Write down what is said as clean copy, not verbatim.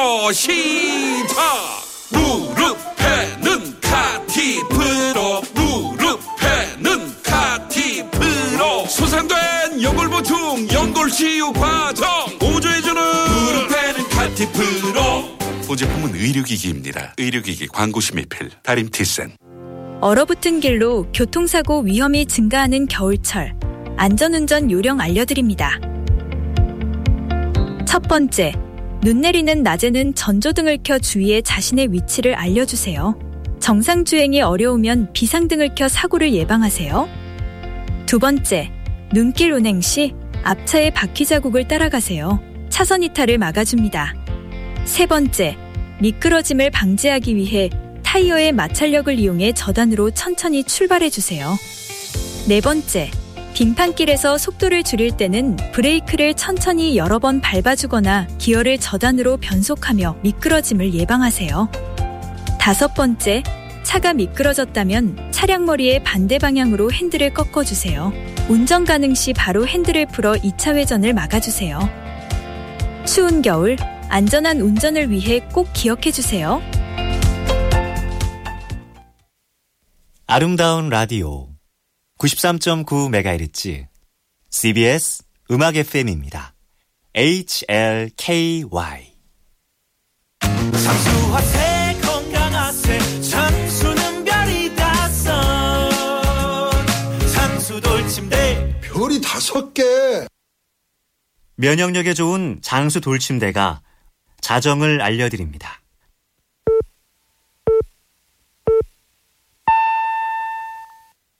카티프로 시작. 무릎에는 카티프로, 무릎에는 카티프로. 손상된 연골보충, 연골치유 과정, 보조해주는 무릎에는 카티프로. 보제품은 의료기기입니다. 의료기기 광고시 미필 다림티센. 얼어붙은 길로 교통사고 위험이 증가하는 겨울철, 안전운전 요령 알려드립니다. 첫 번째, 눈 내리는 낮에는 전조등을 켜 주위에 자신의 위치를 알려주세요. 정상주행이 어려우면 비상등을 켜 사고를 예방하세요. 두 번째, 눈길 운행 시 앞차의 바퀴 자국을 따라가세요. 차선 이탈을 막아줍니다. 세 번째, 미끄러짐을 방지하기 위해 타이어의 마찰력을 이용해 저단으로 천천히 출발해주세요. 네 번째, 빙판길에서 속도를 줄일 때는 브레이크를 천천히 여러 번 밟아주거나 기어를 저단으로 변속하며 미끄러짐을 예방하세요. 다섯 번째, 차가 미끄러졌다면 차량 머리의 반대 방향으로 핸들을 꺾어주세요. 운전 가능 시 바로 핸들을 풀어 2차 회전을 막아주세요. 추운 겨울, 안전한 운전을 위해 꼭 기억해주세요. 아름다운 라디오 93.9MHz CBS 음악 FM입니다. HLKY. 장수하세 건강하세 장수는 별이 다섯. 장수 돌침대 별이 5개. 면역력에 좋은 장수 돌침대가 자정을 알려드립니다.